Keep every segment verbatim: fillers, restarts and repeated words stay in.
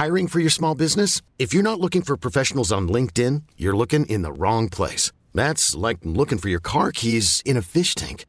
Hiring for your small business? If you're not looking for professionals on LinkedIn, you're looking in the wrong place. That's like looking for your car keys in a fish tank.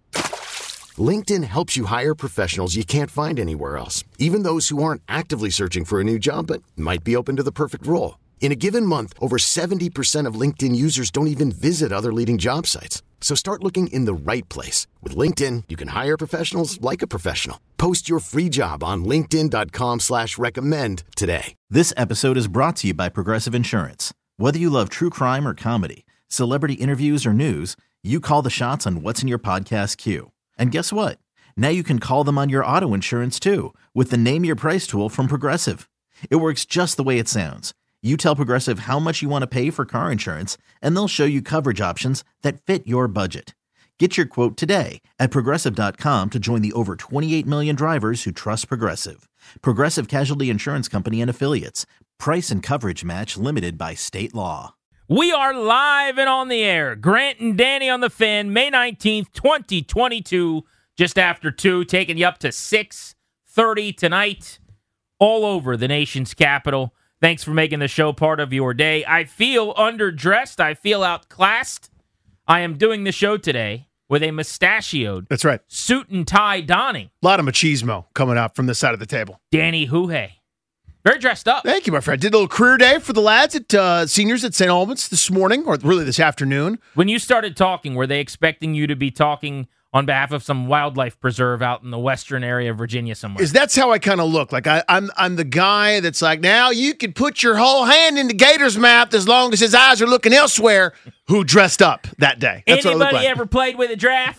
LinkedIn helps you hire professionals you can't find anywhere else, even those who aren't actively searching for a new job but might be open to the perfect role. In a given month, over seventy percent of LinkedIn users don't even visit other leading job sites. So start looking in the right place. With LinkedIn, you can hire professionals like a professional. Post your free job on linkedin dot com slash recommend today. This episode is brought to you by Progressive Insurance. Whether you love true crime or comedy, celebrity interviews or news, you call the shots on what's in your podcast queue. And guess what? Now you can call them on your auto insurance too with the Name Your Price tool from Progressive. It works just the way it sounds. You tell Progressive how much you want to pay for car insurance, and they'll show you coverage options that fit your budget. Get your quote today at progressive dot com to join the over twenty-eight million drivers who trust Progressive. Progressive Casualty Insurance Company and Affiliates. Price and coverage match limited by state law. We are live and on the air. Grant and Danny on the Fan, May nineteenth, twenty twenty-two, just after two, taking you up to six thirty tonight, all over the nation's capital. Thanks for making the show part of your day. I feel underdressed. I feel outclassed. I am doing the show today with a mustachioed, That's right, suit and tie donning a lot of machismo coming up from this side of the table. Danny Huhe. Very dressed up. Thank you, my friend. Did a little career day for the lads at uh, seniors at Saint Albans this morning, or really this afternoon. When you started talking, were they expecting you to be talking on behalf of some wildlife preserve out in the western area of Virginia somewhere? Is that's how I kind of look? Like I, I'm, I'm the guy that's like, now you can put your whole hand in the Gators mouth as long as his eyes are looking elsewhere. Who dressed up that day? That's Anybody what I look like. ever played with a draft?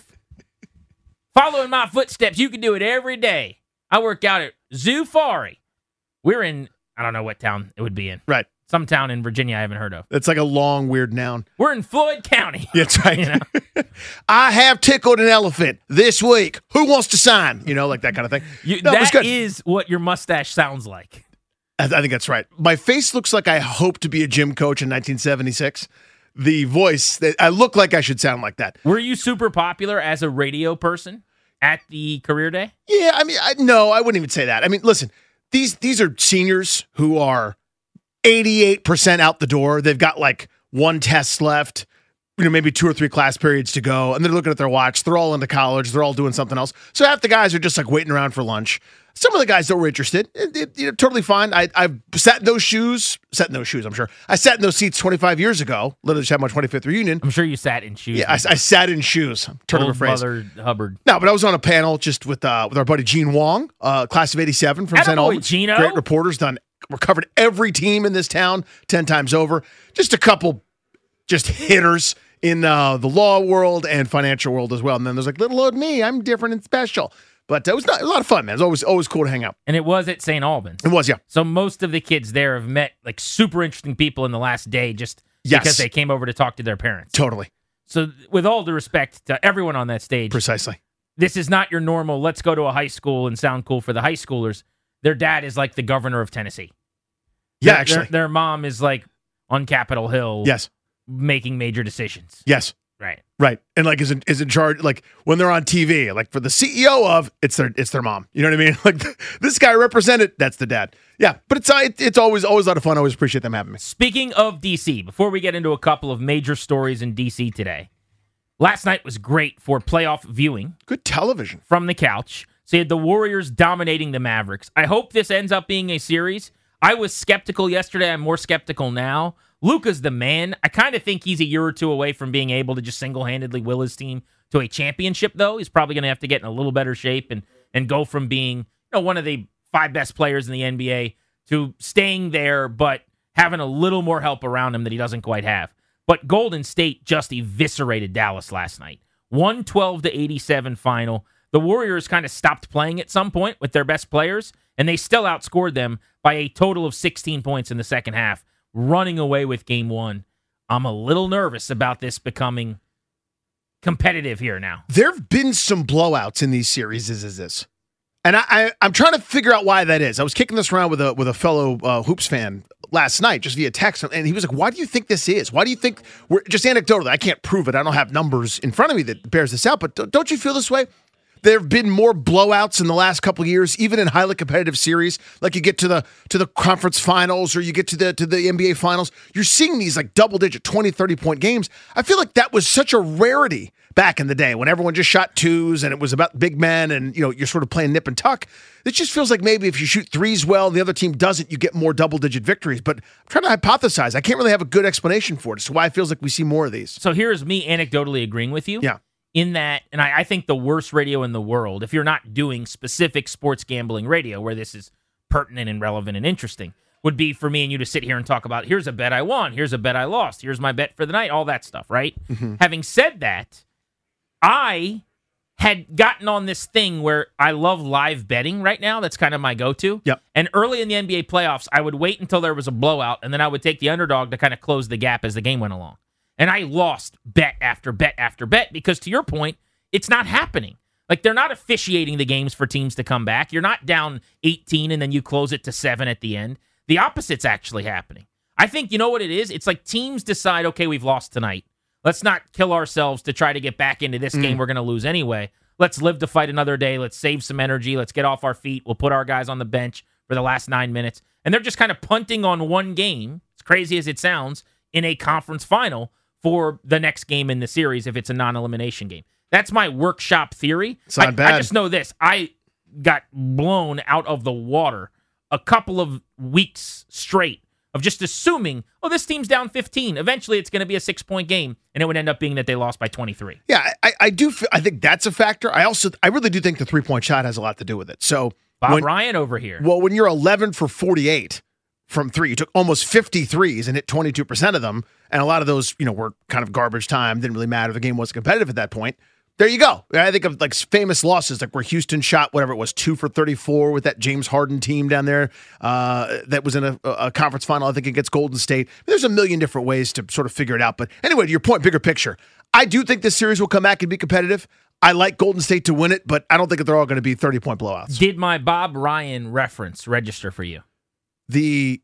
Following my footsteps, you can do it every day. I work out at Zufari. We're in, I don't know what town it would be in. Right. Some town in Virginia I haven't heard of. It's like a long, weird noun. We're in Floyd County. That's right. You know? I have tickled an elephant this week. Who wants to sign? You know, like that kind of thing. You, No, it was that good. is what your mustache sounds like. I, I think that's right. My face looks like I hope to be a gym coach in nineteen seventy-six. The voice, that I look like I should sound like that. Were you super popular as a radio person at the career day? Yeah, I mean, I, no, I wouldn't even say that. I mean, listen, these these are seniors who are eighty-eight percent out the door. They've got like one test left, you know, maybe two or three class periods to go, and they're looking at their watch. They're all into college. They're all doing something else. So half the guys are just like waiting around for lunch. Some of the guys that were interested, it, it, you know, totally fine. I, I've sat in those shoes, sat in those shoes, I'm sure. I sat in those seats twenty-five years ago, literally just had my twenty-fifth reunion. I'm sure you sat in shoes. Yeah, I, I sat in shoes. Turn of a Old phrase. Mother Hubbard. No, but I was on a panel just with uh, with our buddy Gene Wong, uh, class of eighty-seven from Saint Attaboy, Albans. Gino. Great reporters, done covered every team in this town ten times over. Just a couple, just hitters in uh, the law world and financial world as well. And then there's like little old me, I'm different and special. But uh, it was not, a lot of fun, man. It was always always cool to hang out. And it was at Saint Albans. It was, yeah. So most of the kids there have met like super interesting people in the last day just Yes. because they came over to talk to their parents. Totally, So with all due respect to everyone on that stage, precisely. this is not your normal, let's go to a high school and sound cool for the high schoolers. Their dad is like the governor of Tennessee. Yeah, Their- actually, Their, their mom is like on Capitol Hill yes, making major decisions. yes. Right. Right, and like is in, is in charge. Like when they're on T V, like for the C E O of, it's their it's their mom. You know what I mean? Like this guy represented, that's the dad. Yeah, but it's uh, it, it's always always a lot of fun. I always appreciate them having me. Speaking of D C, before we get into a couple of major stories in D C today, last night was great for playoff viewing Good television. from the couch. So you had the Warriors dominating the Mavericks. I hope this ends up being a series. I was skeptical yesterday. I'm more skeptical now. Luka's the man. I kind of think he's a year or two away from being able to just single-handedly will his team to a championship, though. He's probably going to have to get in a little better shape and and go from being, you know, one of the five best players in the N B A to staying there, but having a little more help around him that he doesn't quite have. But Golden State just eviscerated Dallas last night. one twelve to eighty-seven final. The Warriors kind of stopped playing at some point with their best players, and they still outscored them by a total of sixteen points in the second half, running away with game one. I'm a little nervous about this becoming competitive here now. There have been some blowouts in these series. Is is this? And I, I I'm trying to figure out why that is. I was kicking this around with a with a fellow uh, hoops fan last night, just via text, and he was like, "Why do you think this is? Why do you think we're just anecdotally? I can't prove it. I don't have numbers in front of me that bears this out. But don't you feel this way? There have been more blowouts in the last couple of years, even in highly competitive series. Like you get to the to the conference finals or you get to the to the N B A finals. You're seeing these like double-digit twenty, thirty-point games. I feel like that was such a rarity back in the day when everyone just shot twos and it was about big men and, you know, you're sort of playing nip and tuck. It just feels like maybe if you shoot threes well and the other team doesn't, you get more double-digit victories. But I'm trying to hypothesize. I can't really have a good explanation for it. So why it feels like we see more of these. So here's me anecdotally agreeing with you. Yeah. In that, and I, I think the worst radio in the world, if you're not doing specific sports gambling radio where this is pertinent and relevant and interesting, would be for me and you to sit here and talk about, here's a bet I won, here's a bet I lost, here's my bet for the night, all that stuff, right? Mm-hmm. Having said that, I had gotten on this thing where I love live betting right now. That's kind of my go-to. Yep. And early in the N B A playoffs, I would wait until there was a blowout, and then I would take the underdog to kind of close the gap as the game went along. And I lost bet after bet after bet because, to your point, it's not happening. Like, they're not officiating the games for teams to come back. You're not down eighteen and then you close it to seven at the end. The opposite's actually happening. I think, you know what it is? It's like teams decide, okay, we've lost tonight. Let's not kill ourselves to try to get back into this mm. game we're going to lose anyway. Let's live to fight another day. Let's save some energy. Let's get off our feet. We'll put our guys on the bench for the last nine minutes. And they're just kind of punting on one game, as crazy as it sounds, in a conference final for the next game in the series if it's a non-elimination game. That's my workshop theory. It's not I, bad. I just know this. I got blown out of the water a couple of weeks straight of just assuming, oh, this team's down fifteen. Eventually, it's going to be a six-point game, and it would end up being that they lost by twenty-three. Yeah, I, I do. I think that's a factor. I also, I really do think the three-point shot has a lot to do with it. So Bob when, Ryan over here. Well, when you're eleven for forty-eight from three, you took almost fifty threes and hit twenty-two percent of them, and a lot of those, you know, were kind of garbage time. Didn't really matter. The game wasn't competitive at that point. There you go. I think of like famous losses, like where Houston shot whatever it was, two for thirty-four with that James Harden team down there uh, that was in a, a conference final, I think, against Golden State. There's a million different ways to sort of figure it out. But anyway, to your point, bigger picture, I do think this series will come back and be competitive. I like Golden State to win it, but I don't think that they're all going to be thirty-point blowouts. Did my Bob Ryan reference register for you? The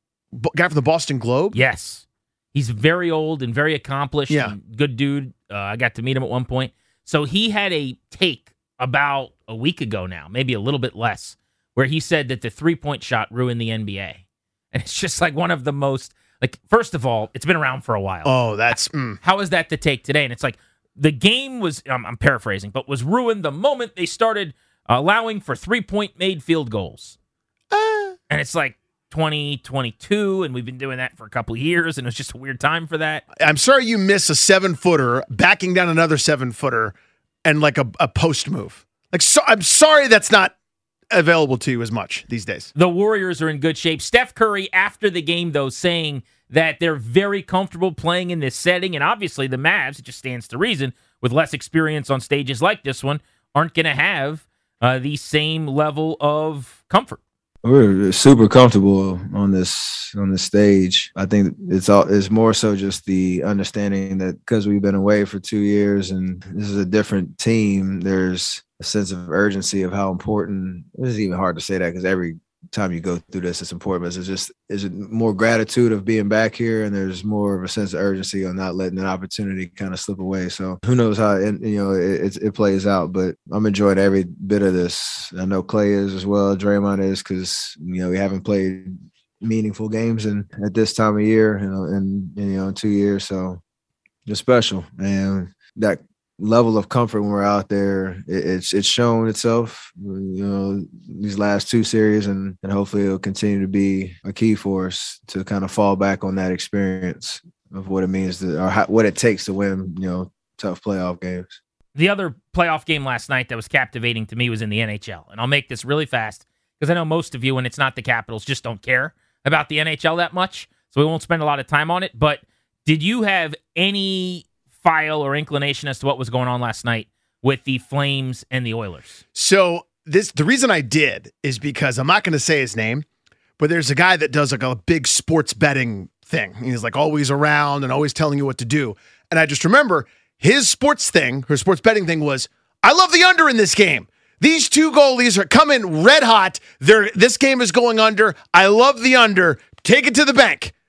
guy from the Boston Globe? Yes. He's very old and very accomplished. Yeah. And good dude. Uh, I got to meet him at one point. So he had a take about a week ago now, maybe a little bit less, where he said that the three-point shot ruined the N B A. And it's just like one of the most, like, first of all, it's been around for a while. Oh, that's... Mm. How is that the take today? And it's like the game was, um, I'm paraphrasing, but was ruined the moment they started allowing for three-point made field goals. Uh. And it's like twenty twenty-two, and we've been doing that for a couple of years, and it was just a weird time for that. I'm sorry you miss a seven-footer, backing down another seven-footer, and like a, a post move. Like, so, I'm sorry that's not available to you as much these days. The Warriors are in good shape. Steph Curry, after the game, though, saying that they're very comfortable playing in this setting, and obviously the Mavs, it just stands to reason, with less experience on stages like this one, aren't going to have uh, the same level of comfort. We're super comfortable on this on this stage. I think it's all it's more so just the understanding that because we've been away for two years and this is a different team, there's a sense of urgency of how important. It's even hard to say that because every time you go through this, it's important. But it's just it's more gratitude of being back here, and there's more of a sense of urgency on not letting an opportunity kind of slip away. So who knows how it, you know it, it plays out, but I'm enjoying every bit of this. I know Clay is as well, Draymond is, because you know we haven't played meaningful games in at this time of year, you know, in, in you know in two years. So it's special, and that level of comfort when we're out there, it, it's it's shown itself, you know, these last two series, and, and hopefully it'll continue to be a key for us to kind of fall back on that experience of what it means to, or how, what it takes to win, you know, tough playoff games. The other playoff game last night that was captivating to me was in the N H L, and I'll make this really fast because I know most of you, when it's not the Capitals, just don't care about the N H L that much, so we won't spend a lot of time on it. But did you have any file or inclination as to what was going on last night with the Flames and the Oilers? So this the reason I did is because I'm not going to say his name, but there's a guy that does like a big sports betting thing. He's like always around and always telling you what to do. And I just remember his sports thing, her sports betting thing was, I love the under in this game. These two goalies are coming red hot. They're, this game is going under. I love the under. Take it to the bank.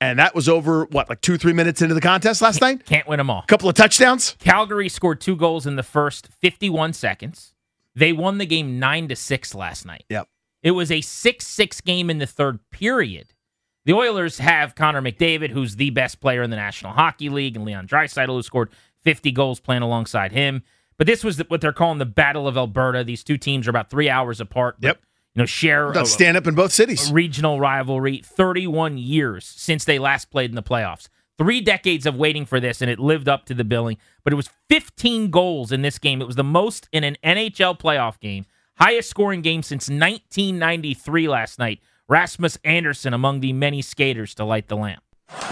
And that was over, what, like two, three minutes into the contest last night? Can't win them all. A couple of touchdowns? Calgary scored two goals in the first fifty-one seconds. They won the game nine to six last night. Yep. It was a six six game in the third period. The Oilers have Connor McDavid, who's the best player in the National Hockey League, and Leon Draisaitl, who scored fifty goals playing alongside him. But this was what they're calling the Battle of Alberta. These two teams are about three hours apart. But, yep. You know, share a, stand up in both cities. A regional rivalry. thirty-one years since they last played in the playoffs. Three decades of waiting for this, and it lived up to the billing. But it was fifteen goals in this game. It was the most in an N H L playoff game. Highest scoring game since nineteen ninety-three last night. Rasmus Andersson among the many skaters to light the lamp.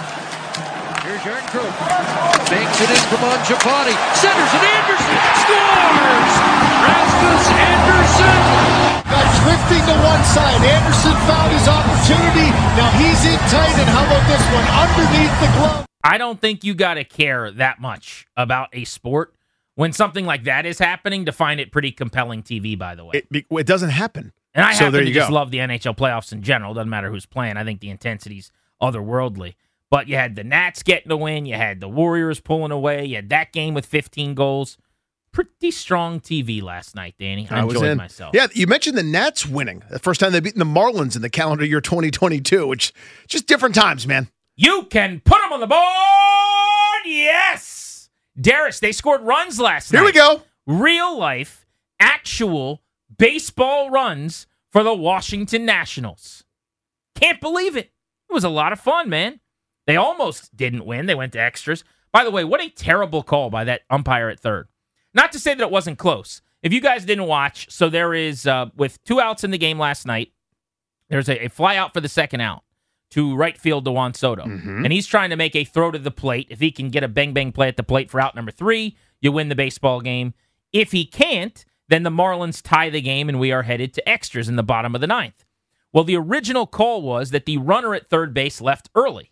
Here's Järnkrok. Banks it in from Mangiapane. Centers and Andersson scores! Rasmus Andersson! Got drifting to one side. Andersson found his opportunity. Now he's in tight, and how about this one? Underneath the glove. I don't think you got to care that much about a sport when something like that is happening to find it pretty compelling T V, by the way. It, it doesn't happen. And I so happen to just go. love the N H L playoffs in general. Doesn't matter who's playing. I think the intensity's otherworldly. But you had the Nats getting the win. You had the Warriors pulling away. You had that game with fifteen goals. Pretty strong T V last night, Danny. I, I enjoyed was in. myself. Yeah, you mentioned the Nats winning. The first time they've beaten the Marlins in the calendar year twenty twenty-two, which just different times, man. You can put them on the board. Yes. Darris, they scored runs last Here night. we go. Real life, actual baseball runs for the Washington Nationals. Can't believe it. It was a lot of fun, man. They almost didn't win. They went to extras. By the way, what a terrible call by that umpire at third. Not to say that it wasn't close. If you guys didn't watch, so there is, uh, with two outs in the game last night, there's a, a fly out for the second out to right field to Juan Soto. Mm-hmm. And he's trying to make a throw to the plate. If he can get a bang-bang play at the plate for out number three, you win the baseball game. If he can't, then the Marlins tie the game and we are headed to extras in the bottom of the ninth. Well, the original call was that the runner at third base left early.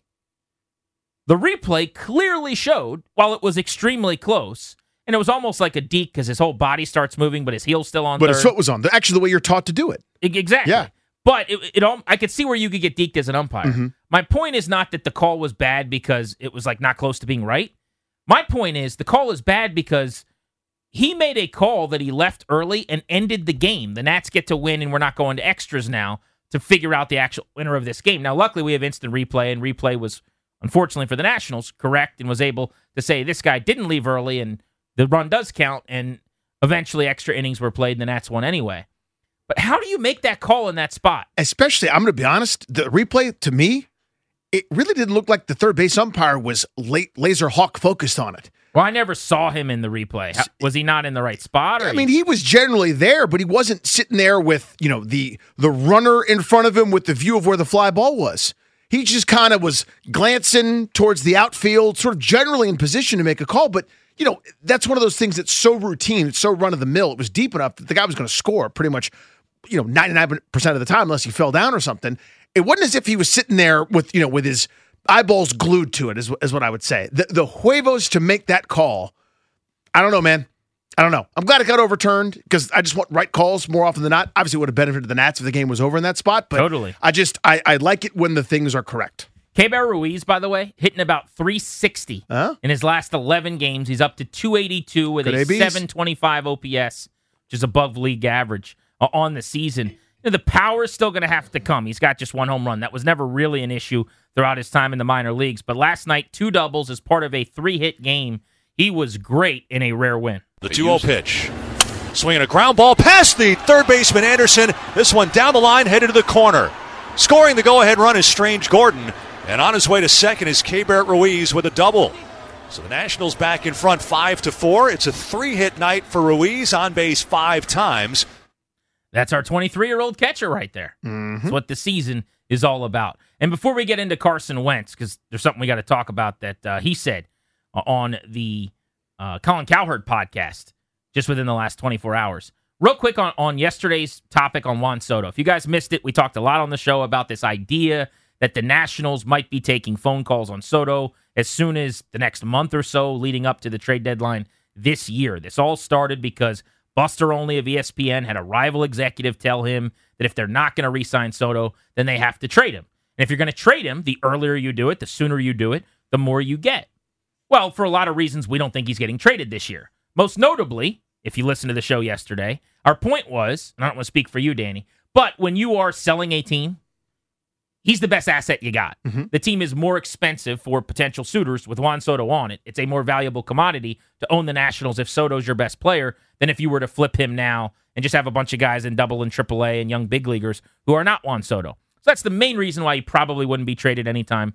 The replay clearly showed, while it was extremely close, and it was almost like a deke because his whole body starts moving, but his heel's still on but third. his foot was on. Actually, the way you're taught to do it. Exactly. Yeah. But it, it all, I could see where you could get deked as an umpire. Mm-hmm. My point is not that the call was bad because it was like not close to being right. My point is the call is bad because he made a call that he left early and ended the game. The Nats get to win, and we're not going to extras now to figure out the actual winner of this game. Now, luckily, we have instant replay, and replay was, unfortunately for the Nationals, correct and was able to say this guy didn't leave early and the run does count, and eventually extra innings were played and the Nats won anyway. But how do you make that call in that spot? Especially, I'm going to be honest, the replay, to me, it really didn't look like the third base umpire was late, laser hawk focused on it. Well, I never saw him in the replay. How, was he not in the right spot? Or I mean, he was generally there, but he wasn't sitting there with, you know, the the runner in front of him with the view of where the fly ball was. He just kind of was glancing towards the outfield, sort of generally in position to make a call. But, you know, that's one of those things that's so routine, it's so run-of-the-mill. It was deep enough that the guy was going to score pretty much, you know, ninety-nine percent of the time unless he fell down or something. It wasn't as if he was sitting there with, you know, with his eyeballs glued to it, is, is what I would say. The, the huevos to make that call, I don't know, man. I don't know. I'm glad it got overturned because I just want right calls more often than not. Obviously, it would have benefited the Nats if the game was over in that spot. But totally. I just, I, I like it when the things are correct. Keibert Ruiz, by the way, hitting about three sixty huh? in his last eleven games. He's up to two eighty-two with Good a A Bs. seven twenty-five O P S, which is above league average uh, on the season. You know, the power is still going to have to come. He's got just one home run. That was never really an issue throughout his time in the minor leagues. But last night, two doubles as part of a three-hit game. He was great in a rare win. The two oh pitch. Swinging a ground ball past the third baseman Anderson. This one down the line, headed to the corner. Scoring the go-ahead run is Strange Gordon. And on his way to second is Keibert Ruiz with a double. So the Nationals back in front five to four. It's a three-hit night for Ruiz, on base five times. That's our twenty-three-year-old catcher right there. Mm-hmm. That's what the season is all about. And before we get into Carson Wentz, because there's something we got to talk about that uh, he said uh, on the uh, Colin Cowherd podcast just within the last twenty-four hours. Real quick on, on yesterday's topic on Juan Soto. If you guys missed it, we talked a lot on the show about this idea that the Nationals might be taking phone calls on Soto as soon as the next month or so leading up to the trade deadline this year. This all started because Buster Olney of E S P N had a rival executive tell him that if they're not going to re-sign Soto, then they have to trade him. And if you're going to trade him, the earlier you do it, the sooner you do it, the more you get. Well, for a lot of reasons, we don't think he's getting traded this year. Most notably, if you listened to the show yesterday, our point was, and I don't want to speak for you, Danny, but when you are selling a team, he's the best asset you got. Mm-hmm. The team is more expensive for potential suitors with Juan Soto on it. It's a more valuable commodity to own the Nationals if Soto's your best player than if you were to flip him now and just have a bunch of guys in double and triple A and young big leaguers who are not Juan Soto. So that's the main reason why he probably wouldn't be traded anytime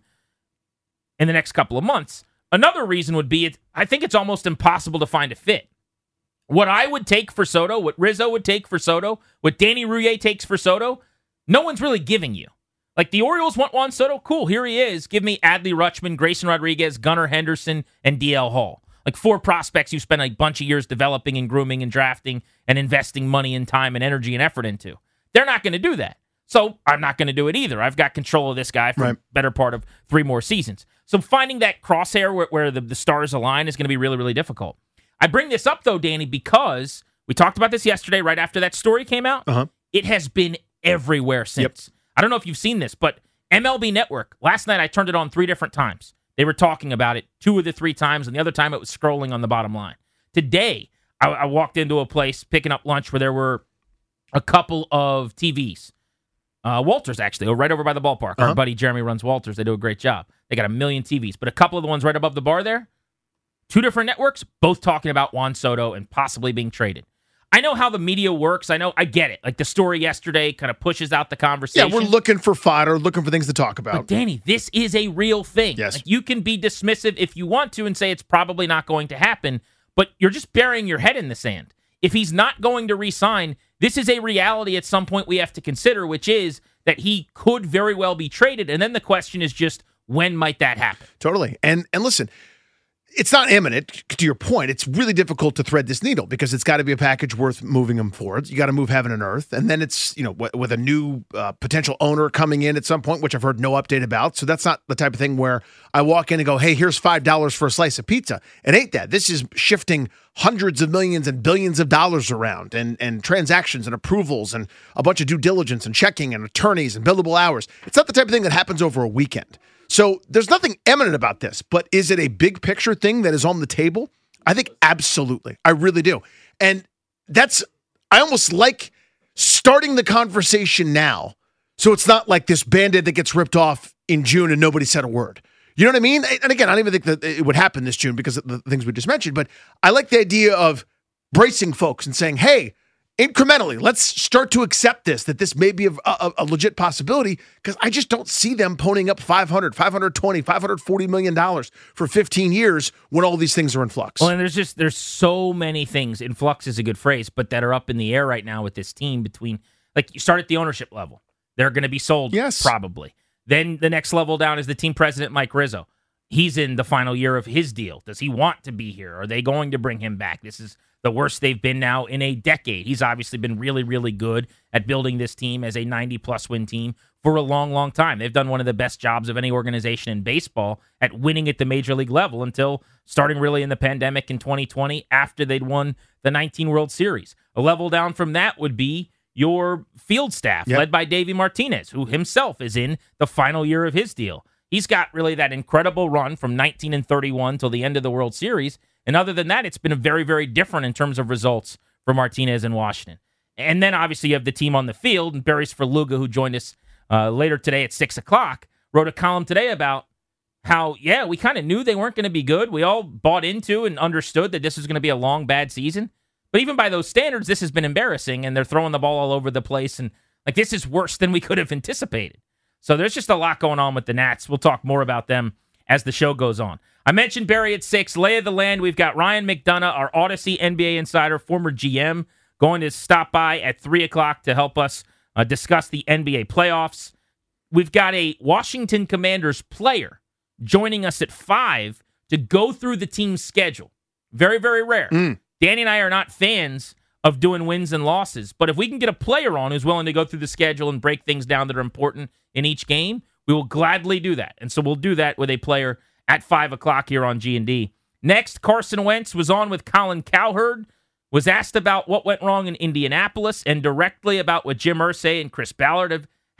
in the next couple of months. Another reason would be, it, I think it's almost impossible to find a fit. What I would take for Soto, what Rizzo would take for Soto, what Danny Rouillet takes for Soto, no one's really giving you. Like, the Orioles want Juan Soto? Cool, here he is. Give me Adley Rutschman, Grayson Rodriguez, Gunnar Henderson, and D L Hall. Like, four prospects you spent a bunch of years developing and grooming and drafting and investing money and time and energy and effort into. They're not going to do that. So I'm not going to do it either. I've got control of this guy for right. the better part of three more seasons. So finding that crosshair where, where the, the stars align is going to be really, really difficult. I bring this up, though, Danny, because we talked about this yesterday right after that story came out. Uh-huh. It has been everywhere since. Yep. I don't know if you've seen this, but M L B Network, last night I turned it on three different times. They were talking about it two of the three times, and the other time it was scrolling on the bottom line. Today, I, I walked into a place picking up lunch where there were a couple of T Vs. Uh, Walters, actually, right over by the ballpark. Uh-huh. Our buddy Jeremy runs Walters. They do a great job. They got a million T Vs, but a couple of the ones right above the bar there, two different networks, both talking about Juan Soto and possibly being traded. I know how the media works. I know, I get it. Like, the story yesterday kind of pushes out the conversation. Yeah, we're looking for fodder, looking for things to talk about. But Danny, this is a real thing. Yes. Like, you can be dismissive if you want to and say it's probably not going to happen, but you're just burying your head in the sand. If he's not going to re-sign, this is a reality at some point we have to consider, which is that he could very well be traded. And then the question is just, when might that happen? Totally. And and listen, it's not imminent, to your point. It's really difficult to thread this needle because it's got to be a package worth moving him forward. You got to move heaven and earth. And then it's, you know, w- with a new uh, potential owner coming in at some point, which I've heard no update about. So that's not the type of thing where I walk in and go, hey, here's five dollars for a slice of pizza. It ain't that. This is shifting hundreds of millions and billions of dollars around and, and transactions and approvals and a bunch of due diligence and checking and attorneys and billable hours. It's not the type of thing that happens over a weekend. So there's nothing eminent about this, but is it a big picture thing that is on the table? I think absolutely. I really do. And that's, I almost like starting the conversation now. So it's not like this Band-Aid that gets ripped off in June and nobody said a word. You know what I mean? And again, I don't even think that it would happen this June because of the things we just mentioned, but I like the idea of bracing folks and saying, hey, incrementally, let's start to accept this, that this may be a, a, a legit possibility, because I just don't see them ponying up five hundred, five hundred twenty, five hundred forty million dollars for fifteen years when all these things are in flux. Well, and there's just, there's so many things, in flux is a good phrase, but that are up in the air right now with this team between, like, you start at the ownership level. They're going to be sold, yes, probably. Then the next level down is the team president, Mike Rizzo. He's in the final year of his deal. Does he want to be here? Are they going to bring him back? This is the worst they've been now in a decade. He's obviously been really, really good at building this team as a ninety-plus win team for a long, long time. They've done one of the best jobs of any organization in baseball at winning at the major league level until starting really in the pandemic in twenty twenty after they'd won the nineteen World Series. A level down from that would be your field staff, yep, led by Davey Martinez, who himself is in the final year of his deal. He's got really that incredible run from nineteen and thirty-one till the end of the World Series. And other than that, it's been a very, very different in terms of results for Martinez in Washington. And then obviously you have the team on the field, and Barry Svrluga, who joined us uh, later today at six o'clock, wrote a column today about how, yeah, we kind of knew they weren't going to be good. We all bought into and understood that this was going to be a long, bad season. But even by those standards, this has been embarrassing, and they're throwing the ball all over the place. And like, this is worse than we could have anticipated. So there's just a lot going on with the Nats. We'll talk more about them as the show goes on. I mentioned Barry at six. Lay of the land, we've got Ryan McDonough, our Odyssey N B A insider, former G M, going to stop by at three o'clock to help us uh, discuss the N B A playoffs. We've got a Washington Commanders player joining us at five to go through the team's schedule. Very, very rare. Mm. Danny and I are not fans of doing wins and losses, but if we can get a player on who's willing to go through the schedule and break things down that are important in each game, we will gladly do that. And so we'll do that with a player at five o'clock here on G and D. Next, Carson Wentz was on with Colin Cowherd, was asked about what went wrong in Indianapolis and directly about what Jim Irsay and Chris Ballard have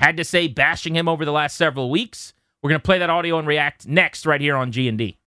had to say bashing him over the last several weeks. We're going to play that audio and react next right here on G and D.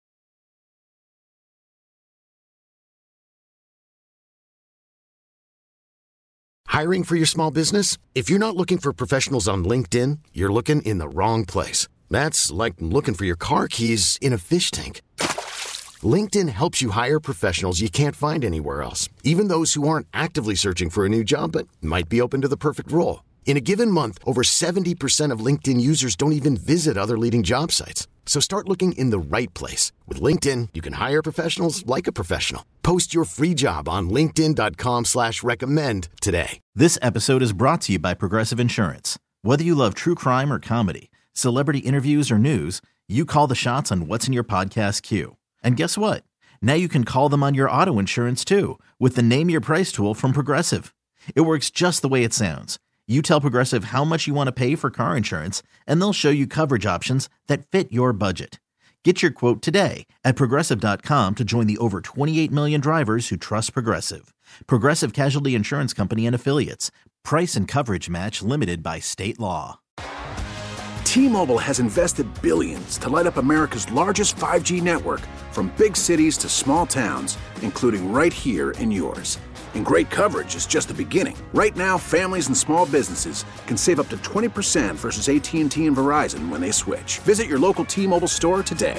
Hiring for your small business? If you're not looking for professionals on LinkedIn, you're looking in the wrong place. That's like looking for your car keys in a fish tank. LinkedIn helps you hire professionals you can't find anywhere else, even those who aren't actively searching for a new job but might be open to the perfect role. In a given month, over seventy percent of LinkedIn users don't even visit other leading job sites. So start looking in the right place. With LinkedIn, you can hire professionals like a professional. Post your free job on linkedin.com slash recommend today. This episode is brought to you by Progressive Insurance. Whether you love true crime or comedy, celebrity interviews or news, you call the shots on what's in your podcast queue. And guess what? Now you can call them on your auto insurance too with the Name Your Price tool from Progressive. It works just the way it sounds. You tell Progressive how much you want to pay for car insurance, and they'll show you coverage options that fit your budget. Get your quote today at Progressive dot com to join the over twenty-eight million drivers who trust Progressive. Progressive Casualty Insurance Company and Affiliates. Price and coverage match limited by state law. T-Mobile has invested billions to light up America's largest five G network, from big cities to small towns, including right here in yours. And great coverage is just the beginning. Right now, families and small businesses can save up to twenty percent versus A T and T and Verizon when they switch. Visit your local T-Mobile store today.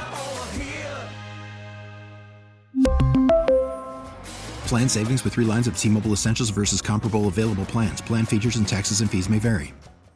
Plan savings with three lines of T-Mobile Essentials versus comparable available plans. Plan features and taxes and fees may vary.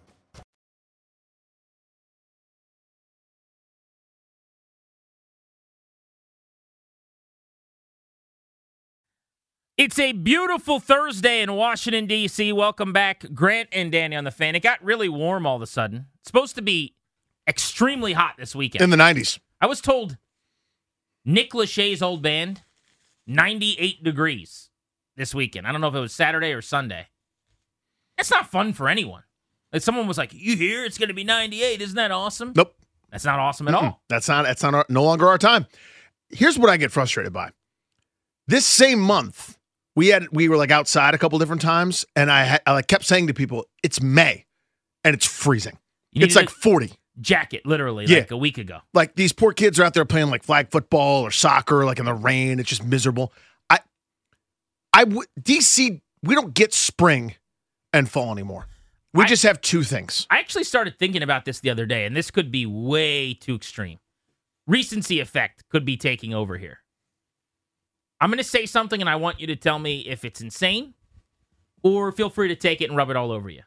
It's a beautiful Thursday in Washington, D C Welcome back, Grant and Danny on the Fan. It got really warm all of a sudden. It's supposed to be extremely hot this weekend. In the nineties. I was told Nick Lachey's old band, ninety-eight degrees this weekend. I don't know if it was Saturday or Sunday. It's not fun for anyone. Like someone was like, you hear it's going to be ninety-eight. Isn't that awesome? Nope. That's not awesome at Mm-mm. all. That's not, that's not our, no longer our time. Here's what I get frustrated by. This same month, We had we were like outside a couple different times, and I, had, I like kept saying to people, "It's May, and it's freezing. You It's like forty." Jacket, literally, Yeah. like a week ago. Like these poor kids are out there playing like flag football or soccer, like in the rain. It's just miserable. I, I w- D C, we don't get spring and fall anymore. We I- just have two things. I actually started thinking about this the other day, and this could be way too extreme. Recency effect could be taking over here. I'm going to say something, and I want you to tell me if it's insane, or feel free to take it and rub it all over you.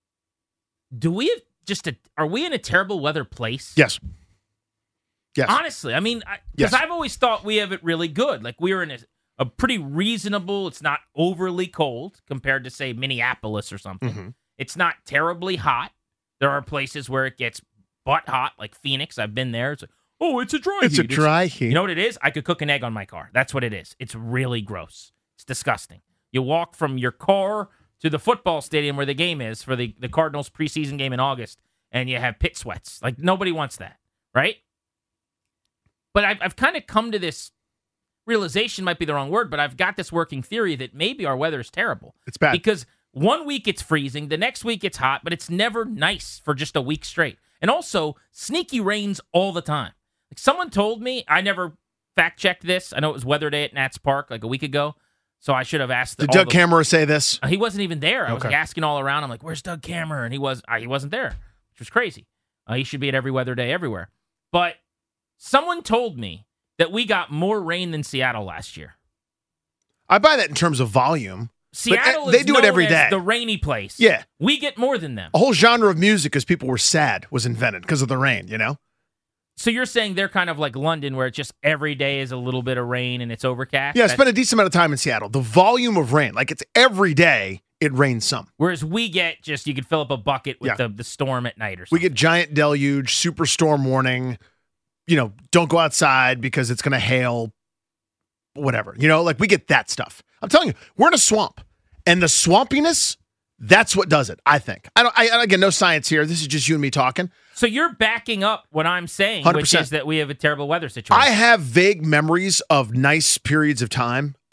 Do we have just a, are we in a terrible weather place? Yes. Yes. Honestly, I mean, because Yes. I've always thought we have it really good. Like, we're in a, a pretty reasonable, it's not overly cold compared to, say, Minneapolis or something. Mhm. It's not terribly hot. There are places where it gets butt hot, like Phoenix. I've been there. It's like, oh, it's a dry It's heat. a dry heat. You know what it is? I could cook an egg on my car. That's what it is. It's really gross. It's disgusting. You walk from your car to the football stadium where the game is for the, the Cardinals preseason game in August, and you have pit sweats. Like, nobody wants that, right? But I've, I've kind of come to this realization, might be the wrong word, but I've got this working theory that maybe our weather is terrible. It's bad. Because one week it's freezing, the next week it's hot, but it's never nice for just a week straight. And also, sneaky rains all the time. Like someone told me, I never fact-checked this. I know it was weather day at Nats Park like a week ago, so I should have asked. Did all Doug the, Kammerer say this? Uh, he wasn't even there. I was Okay. like, asking all around. I'm like, where's Doug Kammerer? And he, was, uh, he wasn't there, which was crazy. Uh, he should be at every weather day everywhere. But someone told me that we got more rain than Seattle last year. I buy that in terms of volume. Seattle but, uh, they is do known it every as day. the rainy place. Yeah. We get more than them. A whole genre of music, because people were sad, was invented because of the rain, you know? So you're saying they're kind of like London, where it's just every day is a little bit of rain and it's overcast? Yeah, I That's- spent a decent amount of time in Seattle. The volume of rain, like it's every day, it rains some. Whereas we get just, you could fill up a bucket with Yeah. the, the storm at night or We something. get giant deluge, superstorm warning, you know, don't go outside because it's going to hail, whatever. You know, like we get that stuff. I'm telling you, we're in a swamp. And the swampiness, that's what does it, I think. I don't, I, again, no science here. This is just you and me talking. So you're backing up what I'm saying, one hundred which percent. is that we have a terrible weather situation. I have vague memories of nice periods of time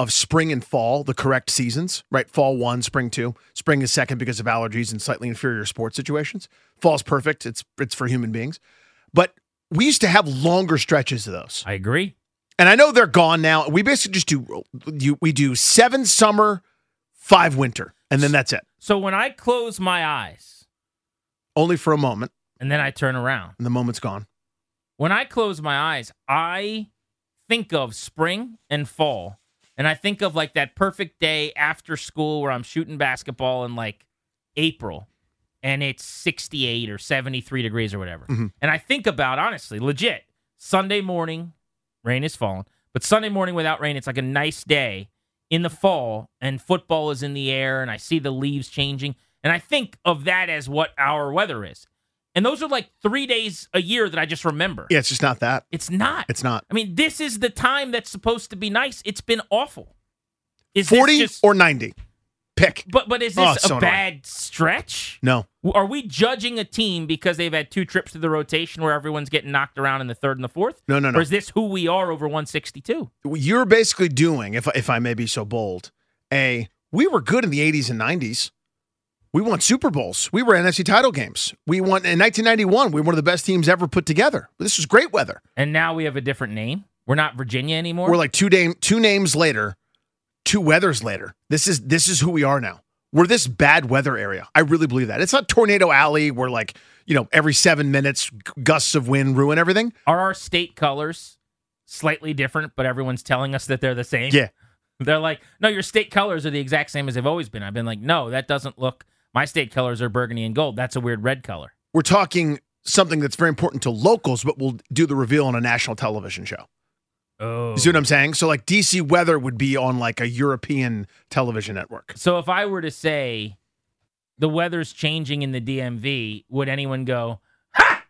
of spring and fall, the correct seasons, right? Fall one, spring two. Spring is second because of allergies and slightly inferior sports situations. Fall's perfect. It's it's for human beings. But we used to have longer stretches of those. I agree. And I know they're gone now. We basically just do you, we do seven summer, five winter, and then that's it. So when I close my eyes, only for a moment, and then I turn around, and the moment's gone. When I close my eyes, I think of spring and fall, and I think of like that perfect day after school where I'm shooting basketball in like April, and it's sixty-eight or seventy-three degrees or whatever. Mm-hmm. And I think about, honestly, legit, Sunday morning, rain is falling, but Sunday morning without rain, it's like a nice day in the fall, and football is in the air, and I see the leaves changing, and I think of that as what our weather is. And those are like three days a year that I just remember. Yeah, it's just not that. It's not. It's not. I mean, this is the time that's supposed to be nice. It's been awful. Is forty this just, or ninety? Pick. But but is this Oh, a so bad annoying. stretch? No. Are we judging a team because they've had two trips to the rotation where everyone's getting knocked around in the third and the fourth? No, no, no. Or is this who we are over one sixty-two? You're basically doing, if if I may be so bold, a we were good in the eighties and nineties. We won Super Bowls. We were N F C title games. We won in nineteen ninety-one. We were one of the best teams ever put together. This was great weather. And now we have a different name. We're not Virginia anymore. We're like two name two names later, two weathers later. This is this is who we are now. We're this bad weather area. I really believe that. It's not Tornado Alley where like, you know, every seven minutes gusts of wind ruin everything. Are our state colors slightly different, but everyone's telling us that they're the same? Yeah. They're like, no, your state colors are the exact same as they've always been. I've been like, no, that doesn't look. My state colors are burgundy and gold. That's a weird red color. We're talking something that's very important to locals, but we'll do the reveal on a national television show. Oh. You see what I'm saying? So like D C weather would be on like a European television network. So if I were to say the weather's changing in the D M V, would anyone go, ha,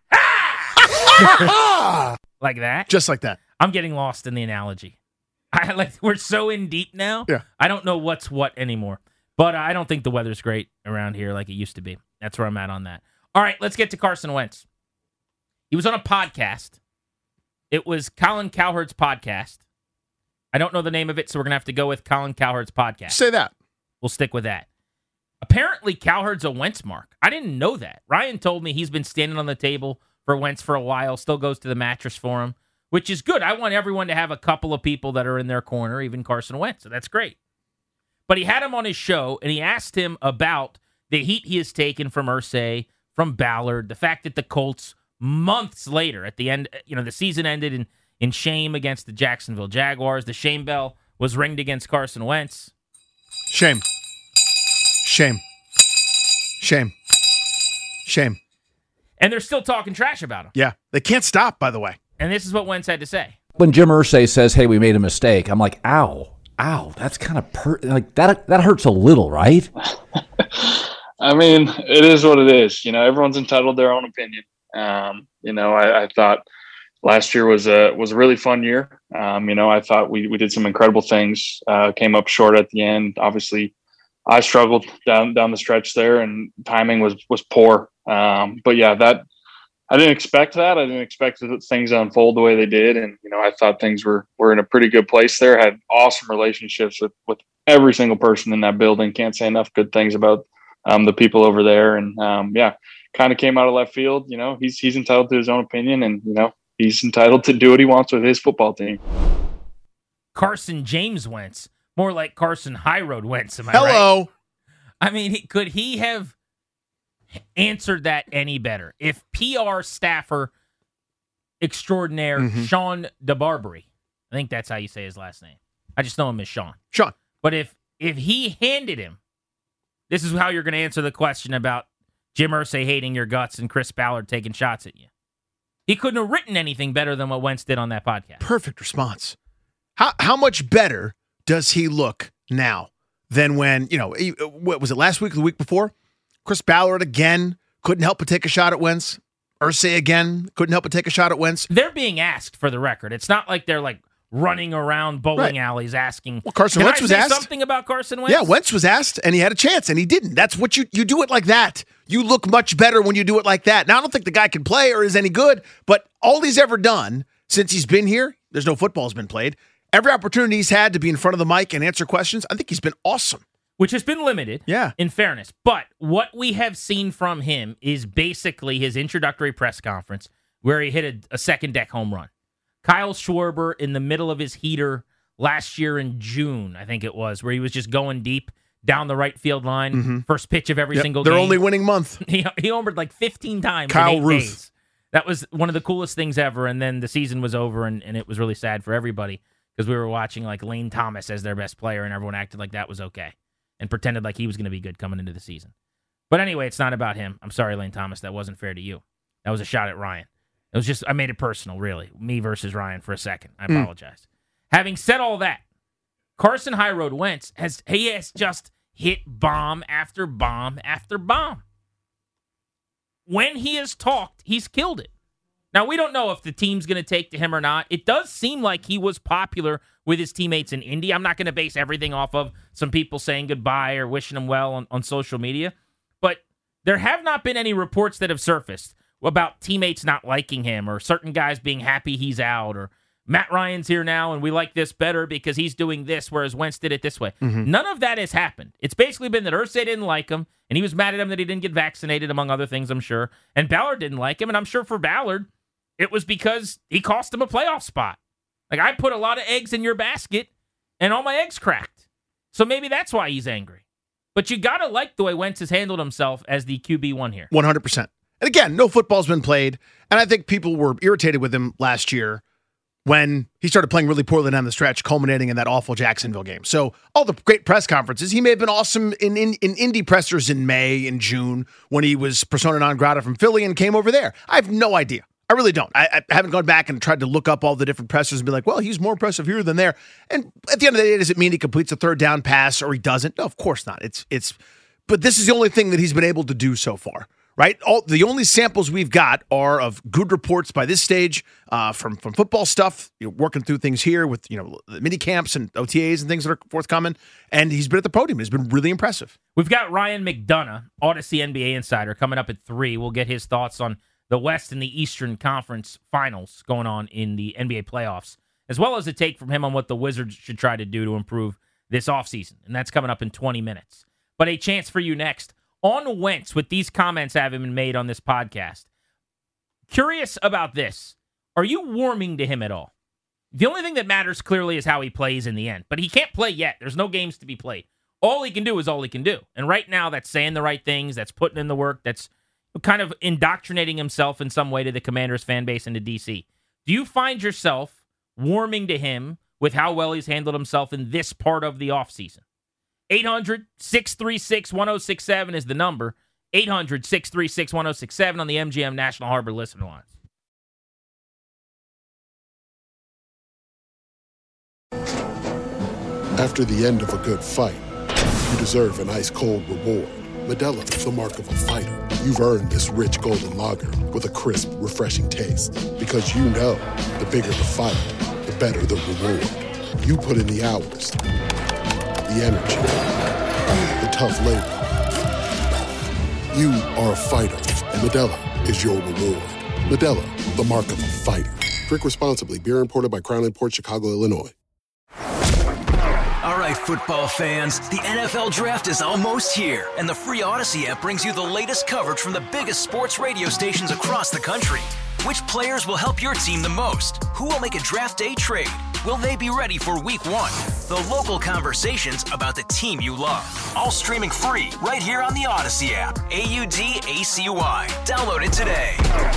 ha! Like that? Just like that. I'm getting lost in the analogy. I like we're so in deep now. Yeah. I don't know what's what anymore. But I don't think the weather's great around here like it used to be. That's where I'm at on that. All right, let's get to Carson Wentz. He was on a podcast. It was Colin Cowherd's podcast. I don't know the name of it, so we're going to have to go with Colin Cowherd's podcast. Say that. We'll stick with that. Apparently, Cowherd's a Wentz mark. I didn't know that. Ryan told me he's been standing on the table for Wentz for a while, still goes to the mattress for him, which is good. I want everyone to have a couple of people that are in their corner, even Carson Wentz, so that's great. But he had him on his show, and he asked him about the heat he has taken from Irsay, from Ballard, the fact that the Colts, months later, at the end, you know, the season ended in, in shame against the Jacksonville Jaguars. The shame bell was ringed against Carson Wentz. Shame. Shame. Shame. Shame. And they're still talking trash about him. Yeah. They can't stop, by the way. And this is what Wentz had to say. When Jim Irsay says, hey, we made a mistake, I'm like, ow. Ow, that's kind of per- like that. That hurts a little, right? I mean, it is what it is. You know, everyone's entitled to their own opinion. Um, you know, I, I thought last year was a was a really fun year. Um, you know, I thought we we did some incredible things. Uh, came up short at the end. Obviously, I struggled down down the stretch there, and timing was was poor. Um, but yeah, that. I didn't expect that. I didn't expect things to unfold the way they did. And, you know, I thought things were, were in a pretty good place there. I had awesome relationships with, with every single person in that building. Can't say enough good things about um, the people over there. And, um, yeah, kind of came out of left field. You know, he's he's entitled to his own opinion, and, you know, he's entitled to do what he wants with his football team. Carson James Wentz. More like Carson High Road Wentz, am I Hello. right? I mean, he, could he have answered that any better? If P R staffer extraordinaire Mm-hmm. Sean DeBarbery, I think that's how you say his last name. I just know him as Sean. Sean. But if if he handed him, this is how you're going to answer the question about Jim Irsay hating your guts and Chris Ballard taking shots at you. He couldn't have written anything better than what Wentz did on that podcast. Perfect response. How how much better does he look now than when, you know, he, what was it, last week or the week before? Chris Ballard again couldn't help but take a shot at Wentz. Irsay again couldn't help but take a shot at Wentz. They're being asked, for the record. It's not like they're like running around bowling Right. alleys asking. Well, Carson Can Wentz I was say asked something about Carson Wentz. Yeah, Wentz was asked, and he had a chance, and he didn't. That's what you you do it like that. You look much better when you do it like that. Now, I don't think the guy can play or is any good, but all he's ever done since he's been here, there's no football's been played. every opportunity he's had to be in front of the mic and answer questions, I think he's been awesome. Which has been limited, yeah. in fairness. But what we have seen from him is basically his introductory press conference where he hit a, a second deck home run. Kyle Schwarber in the middle of his heater last year in June, I think it was, where he was just going deep down the right field line, mm-hmm. first pitch of every yep, single their game. Their only winning month. He, he homered like fifteen times Kyle in eight Ruth. days. That was one of the coolest things ever, and then the season was over, and, and it was really sad for everybody because we were watching like Lane Thomas as their best player, and everyone acted like that was okay and pretended like he was going to be good coming into the season. But anyway, it's not about him. I'm sorry, Lane Thomas. That wasn't fair to you. That was a shot at Ryan. It was just, I made it personal, really. Me versus Ryan for a second. I apologize. Mm. Having said all that, Carson High Road Wentz has, he has just hit bomb after bomb after bomb. When he has talked, he's killed it. Now, we don't know if the team's going to take to him or not. It does seem like he was popular with his teammates in Indy. I'm not going to base everything off of some people saying goodbye or wishing him well on, on social media. But there have not been any reports that have surfaced about teammates not liking him or certain guys being happy he's out or Matt Ryan's here now and we like this better because he's doing this, whereas Wentz did it this way. Mm-hmm. None of that has happened. It's basically been that Irsay didn't like him, and he was mad at him that he didn't get vaccinated, among other things, I'm sure. And Ballard didn't like him, and I'm sure for Ballard, it was because he cost him a playoff spot. Like, I put a lot of eggs in your basket, and all my eggs cracked. So maybe that's why he's angry. But you got to like the way Wentz has handled himself as the Q B one here. one hundred percent. And again, no football's been played, and I think people were irritated with him last year when he started playing really poorly down the stretch, culminating in that awful Jacksonville game. So all the great press conferences, he may have been awesome in, in, in Indy pressers in May and June when he was persona non grata from Philly and came over there. I have no idea. I really don't. I, I haven't gone back and tried to look up all the different pressers and be like, well, he's more impressive here than there. And at the end of the day, does it mean he completes a third down pass or he doesn't? No, of course not. It's it's. But this is the only thing that he's been able to do so far. Right? All the only samples we've got are of good reports by this stage uh, from from football stuff, you know, working through things here with, you know, the mini camps and O T As and things that are forthcoming. And he's been at the podium. He's been really impressive. We've got Ryan McDonough, Odyssey N B A insider, coming up at three. We'll get his thoughts on the West and the Eastern Conference finals going on in the N B A playoffs, as well as a take from him on what the Wizards should try to do to improve this offseason. And that's coming up in twenty minutes. But a chance for you next. On Wentz, with these comments having been made on this podcast, curious about this. Are you warming to him at all? The only thing that matters clearly is how he plays in the end. But he can't play yet. There's no games to be played. All he can do is all he can do. And right now, that's saying the right things. That's putting in the work. That's kind of indoctrinating himself in some way to the Commanders fan base and to D C. Do you find yourself warming to him with how well he's handled himself in this part of the offseason? eight hundred, six three six, one oh six seven is the number. eight hundred, six three six, one oh six seven on the M G M National Harbor listener lines. After the end of a good fight, you deserve an ice-cold reward. Modelo is the mark of a fighter. You've earned this rich golden lager with a crisp, refreshing taste. Because you know, the bigger the fight, the better the reward. You put in the hours, the energy, the tough labor. You are a fighter, and Modelo is your reward. Modelo, the mark of a fighter. Drink responsibly. Beer imported by Crown Imports, Chicago, Illinois. All right, football fans, the N F L Draft is almost here, and the free Odyssey app brings you the latest coverage from the biggest sports radio stations across the country. Which players will help your team the most? Who will make a draft day trade? Will they be ready for week one? The local conversations about the team you love. All streaming free right here on the Odyssey app. A U D A C Y. Download it today.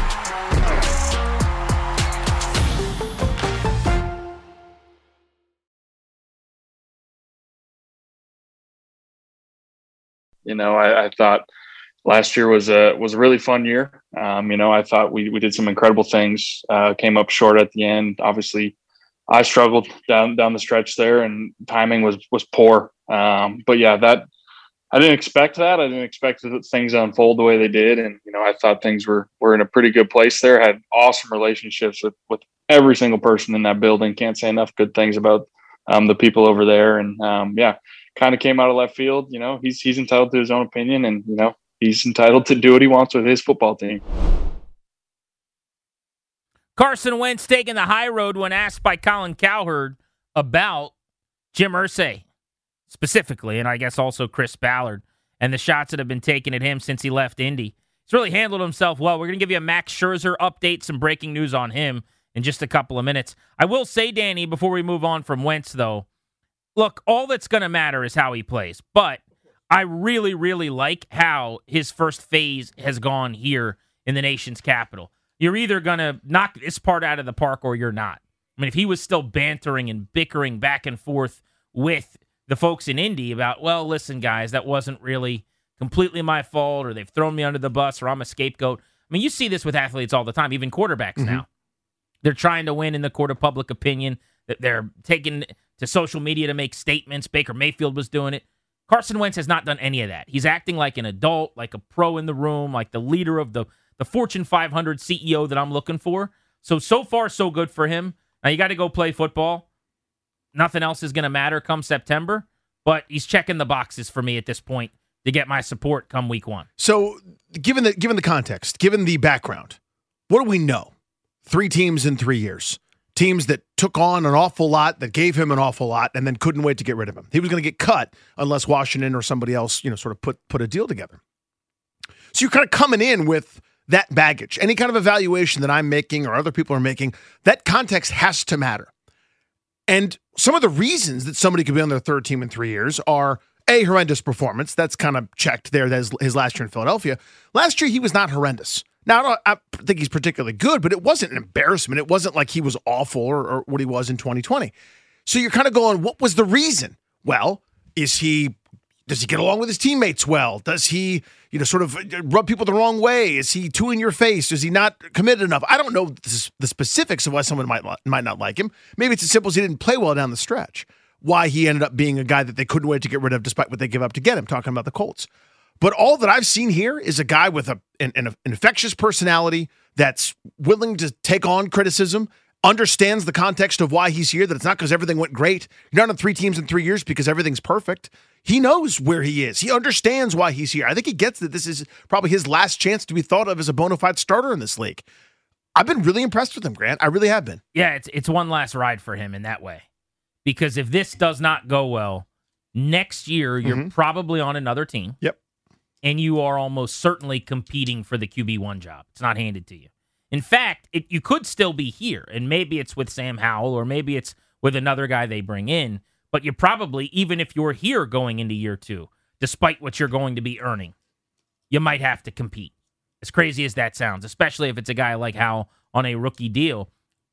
You know, I, I thought last year was a was a really fun year. Um, you know, I thought we we did some incredible things. Uh, came up short at the end. Obviously, I struggled down down the stretch there, and timing was was poor. Um, but yeah, that I didn't expect that. I didn't expect things to unfold the way they did, and you know, I thought things were were in a pretty good place there. I had awesome relationships with with every single person in that building. Can't say enough good things about um, the people over there, and um, yeah. Kind of came out of left field. You know, he's he's entitled to his own opinion, and you know he's entitled to do what he wants with his football team. Carson Wentz taking the high road when asked by Colin Cowherd about Jim Irsay specifically, and I guess also Chris Ballard, and the shots that have been taken at him since he left Indy. He's really handled himself well. We're going to give you a Max Scherzer update, some breaking news on him in just a couple of minutes. I will say, Danny, before we move on from Wentz, though, look, all that's going to matter is how he plays. But I really, really like how his first phase has gone here in the nation's capital. You're either going to knock this part out of the park or you're not. I mean, if he was still bantering and bickering back and forth with the folks in Indy about, well, listen, guys, that wasn't really completely my fault, or they've thrown me under the bus, or I'm a scapegoat. I mean, you see this with athletes all the time, even quarterbacks mm-hmm. now. They're trying to win in the court of public opinion. They're taking to social media to make statements. Baker Mayfield was doing it. Carson Wentz has not done any of that. He's acting like an adult, like a pro in the room, like the leader of the, the Fortune five hundred C E O that I'm looking for. So, so far, so good for him. Now, you got to go play football. Nothing else is going to matter come September, but he's checking the boxes for me at this point to get my support come week one. So, given the given the context, given the background, what do we know? Three teams in three years. Teams that took on an awful lot, that gave him an awful lot, and then couldn't wait to get rid of him. He was going to get cut unless Washington or somebody else, you know, sort of put put a deal together. So you're kind of coming in with that baggage. Any kind of evaluation that I'm making or other people are making, that context has to matter. And some of the reasons that somebody could be on their third team in three years are a horrendous performance. That's kind of checked there. That's his last year in Philadelphia. Last year, he was not horrendous. Now, I don't I think he's particularly good, but it wasn't an embarrassment. It wasn't like he was awful or, or what he was in twenty twenty. So you're kind of going, what was the reason? Well, is he, does he get along with his teammates well? Does he, you know, sort of rub people the wrong way? Is he too in your face? Is he not committed enough? I don't know the specifics of why someone might, might not like him. Maybe it's as simple as he didn't play well down the stretch. Why he ended up being a guy that they couldn't wait to get rid of despite what they give up to get him, talking about the Colts. But all that I've seen here is a guy with a, an, an infectious personality that's willing to take on criticism, understands the context of why he's here, that it's not because everything went great. You're not on three teams in three years because everything's perfect. He knows where he is. He understands why he's here. I think he gets that this is probably his last chance to be thought of as a bona fide starter in this league. I've been really impressed with him, Grant. I really have been. Yeah, it's it's one last ride for him in that way. Because if this does not go well, next year you're mm-hmm. probably on another team. Yep. And you are almost certainly competing for the Q B one job. It's not handed to you. In fact, it, you could still be here, and maybe it's with Sam Howell, or maybe it's with another guy they bring in, but you probably, even if you're here going into year two, despite what you're going to be earning, you might have to compete. As crazy as that sounds, especially if it's a guy like Howell on a rookie deal.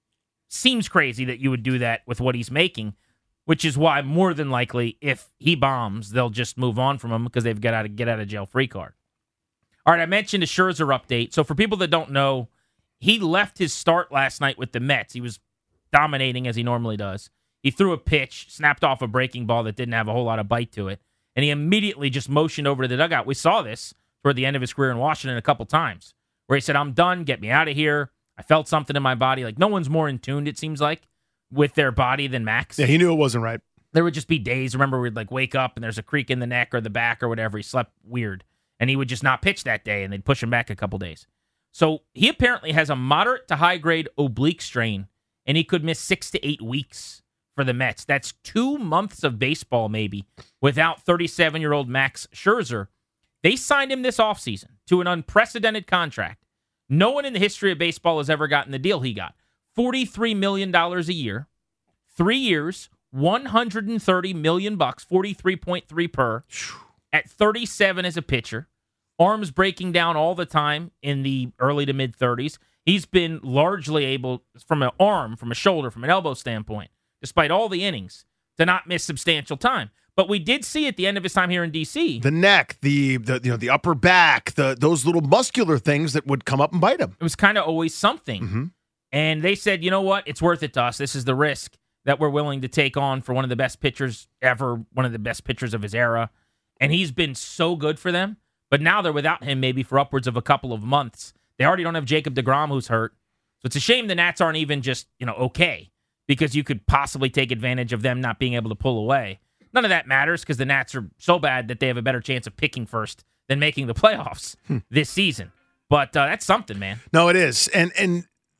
Seems crazy that you would do that with what he's making, which is why more than likely, if he bombs, they'll just move on from him because they've got a get out of jail free card. All right, I mentioned a Scherzer update. So for people that don't know, he left his start last night with the Mets. He was dominating as he normally does. He threw a pitch, snapped off a breaking ball that didn't have a whole lot of bite to it, and he immediately just motioned over to the dugout. We saw this toward the end of his career in Washington a couple times, where he said, I'm done, get me out of here. I felt something in my body. Like, no one's more in tune, it seems like, with their body than Max. Yeah, he knew it wasn't right. There would just be days, remember, we'd like wake up and there's a creak in the neck or the back or whatever. He slept weird, and he would just not pitch that day, and they'd push him back a couple days. So he apparently has a moderate to high-grade oblique strain, and he could miss six to eight weeks for the Mets. That's two months of baseball, maybe, without thirty-seven-year-old Max Scherzer. They signed him this offseason to an unprecedented contract. No one in the history of baseball has ever gotten the deal he got. forty-three million dollars a year, three years, one hundred thirty million dollars bucks, forty-three point three per, at thirty-seven as a pitcher. Arms breaking down all the time in the early to mid-thirties. He's been largely able, from an arm, from a shoulder, from an elbow standpoint, despite all the innings, to not miss substantial time. But we did see at the end of his time here in D C the neck, the the you know the upper back, the those little muscular things that would come up and bite him. It was kind of always something. Mm-hmm. And they said, you know what? It's worth it to us. This is the risk that we're willing to take on for one of the best pitchers ever, one of the best pitchers of his era. And he's been so good for them. But now they're without him maybe for upwards of a couple of months. They already don't have Jacob deGrom, who's hurt. So it's a shame the Nats aren't even just, you know, okay, because you could possibly take advantage of them not being able to pull away. None of that matters because the Nats are so bad that they have a better chance of picking first than making the playoffs hmm. this season. But uh, that's something, man. No, it is. And and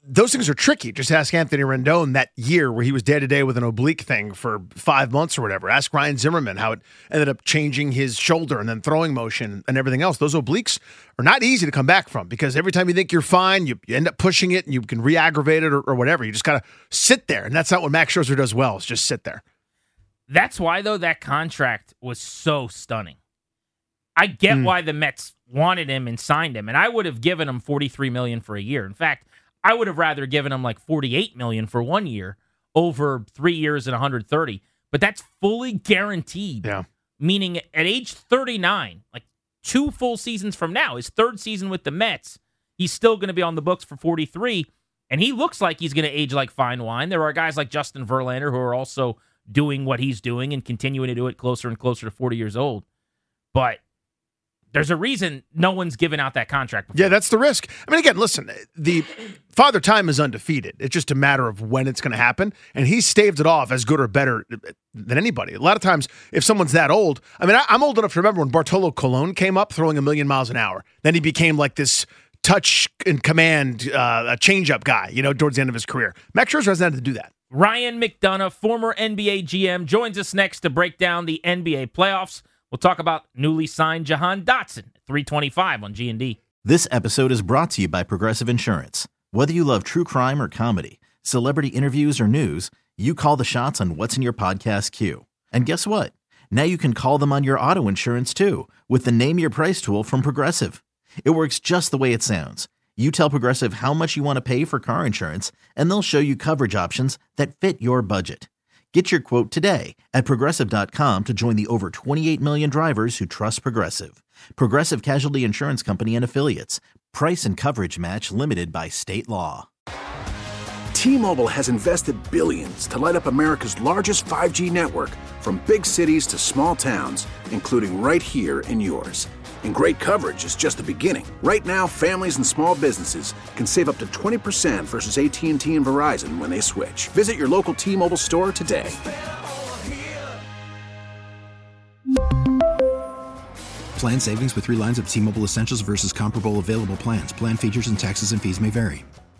those things are tricky. Just ask Anthony Rendon that year where he was day-to-day with an oblique thing for five months or whatever. Ask Ryan Zimmerman how it ended up changing his shoulder and then throwing motion and everything else. Those obliques are not easy to come back from because every time you think you're fine, you, you end up pushing it and you can re-aggravate it or, or whatever. You just got to sit there, and that's not what Max Scherzer does well, is just sit there. That's why, though, that contract was so stunning. I get mm. why the Mets wanted him and signed him, and I would have given him forty-three million dollars for a year. In fact, I would have rather given him like forty-eight million dollars for one year over three years and one hundred thirty. But that's fully guaranteed. Yeah. Meaning at age thirty-nine, like two full seasons from now, his third season with the Mets, he's still going to be on the books for forty-three, and he looks like he's going to age like fine wine. There are guys like Justin Verlander who are also doing what he's doing and continuing to do it closer and closer to forty years old. But there's a reason no one's given out that contract before. Yeah, that's the risk. I mean, again, listen, the Father Time is undefeated. It's just a matter of when it's going to happen, and he's staved it off as good or better than anybody. A lot of times, if someone's that old, I mean, I, I'm old enough to remember when Bartolo Colon came up throwing a million miles an hour. Then he became like this touch and command, uh, a changeup guy, you know, towards the end of his career. Max Scherzer hasn't had to do that. Ryan McDonough, former N B A G M, joins us next to break down the N B A playoffs. We'll talk about newly signed Jahan Dotson at three twenty-five on G and D. This episode is brought to you by Progressive Insurance. Whether you love true crime or comedy, celebrity interviews or news, you call the shots on what's in your podcast queue. And guess what? Now you can call them on your auto insurance too with the Name Your Price tool from Progressive. It works just the way it sounds. You tell Progressive how much you want to pay for car insurance, and they'll show you coverage options that fit your budget. Get your quote today at Progressive dot com to join the over twenty-eight million drivers who trust Progressive. Progressive Casualty Insurance Company and Affiliates. Price and coverage match limited by state law. T-Mobile has invested billions to light up America's largest five G network, from big cities to small towns, including right here in yours. And great coverage is just the beginning. Right now, families and small businesses can save up to twenty percent versus A T and T and Verizon when they switch. Visit your local T-Mobile store today. Plan savings with three lines of T-Mobile Essentials versus comparable available plans. Plan features and taxes and fees may vary.